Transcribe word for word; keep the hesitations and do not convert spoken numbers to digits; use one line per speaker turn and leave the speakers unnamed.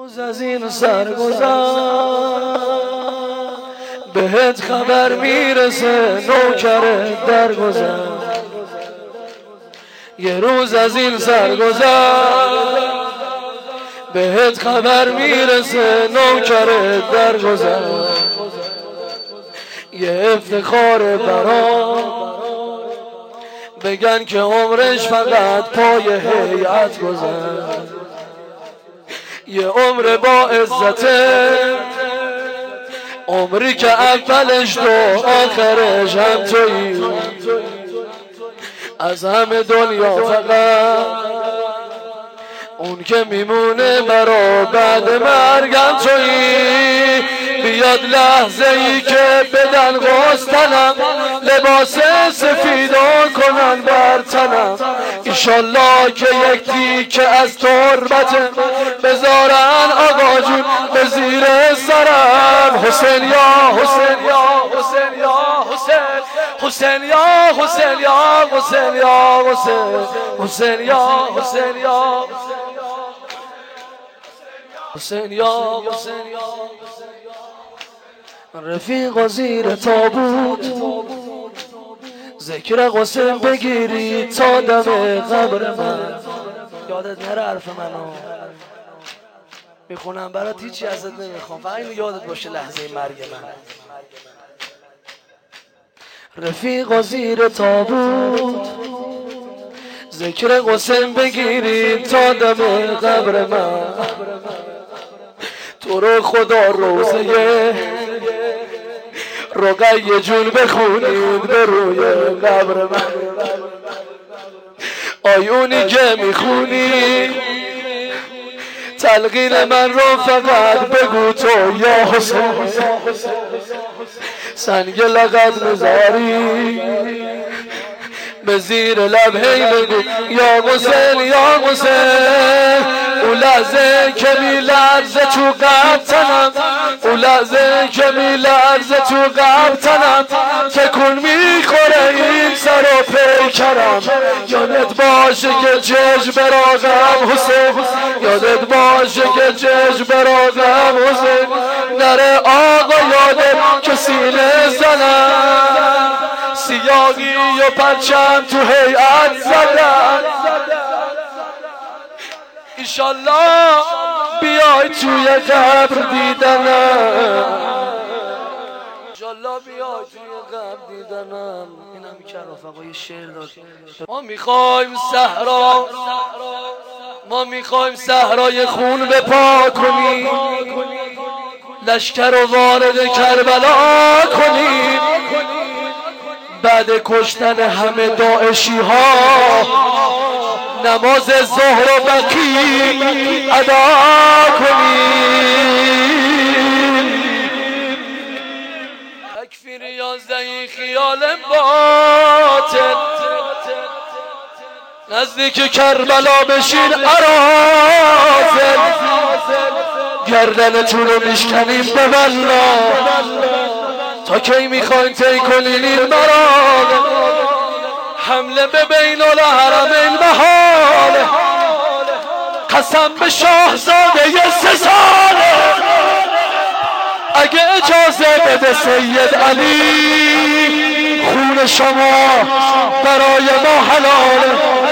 روز از این سرگذر بهت خبر میرسه نوکرت در گذر. یه روز از این سرگذر بهت خبر میرسه نوکرت در گذر. یه افتخار برام بگن که عمرش فقط پای هیئت گذر. یه عمر با عزته، عمری که اولش تو آخرش هم تویی. از همه دنیا فقط اون که میمونه برا بعد مرگم تویی. بیاد لحظه ای که بدن غستنم، لباس سفیدا کنن بر تنم. ایشالله که یک تیکه از تربتم بذارن آقا جون به زیر سرم. حسین یا حسین یا حسین یا حسین، حسین یا حسین یا حسین یا حسین، حسین یا حسین یا حسین یا حسین یا رفیق زیر تابوت ذکر قسم بگیری تا دم قبر من. یادت نره حرف منو میخونم برات، هیچی ازت نمیخوام، فقط اینو یادت باشه لحظه مرگ من. رفیق زیر تابوت ذکر قسم بگیری تا دم قبر من. تو رو خدا روزه رقیه جون بخونید به روی قبر من. آیونی که میخونی تلقین من رو فقط بگو تو یا حسین. سنگ لقد میذاری به زیر لب هی بگو یا حسین یا حسین. اون لحظه که میلرزه تو قلب تنم، اون لحظه که میلرزه تو قلب تنم، تکون میخوره این سر و پیکرم. یادت باشه که چشم براغم حسین، یادت باشه که چشم براغم حسین. نره آقا یادت که سینه زنم، سیاهی و پرچم تو هیئت زدم. ایشالله بیای توی قبر دیدنم، ایشالله بیای توی قبر دیدنم. اینم که رفقا یه شعر داد. ما میخوایم صحرا، ما میخوایم صحرای خون بپا کنیم، لشکر رو وارد کربلا کنیم. بعد کشتن همه داعشی ها نماز ظهر و بکی ادا کنیم. تکفیر یازده خیال باطل، نزدیک کربلا بشین اراذل. گردنتون رو میشکنیم به والله، تا کی میخواین طی کنین این مراد؟ حمله به بین الحرمین محاله، قسم به شاهزاده یه سه ساله. اگه اجازه بده سید علی، خون شما برای ما حلاله.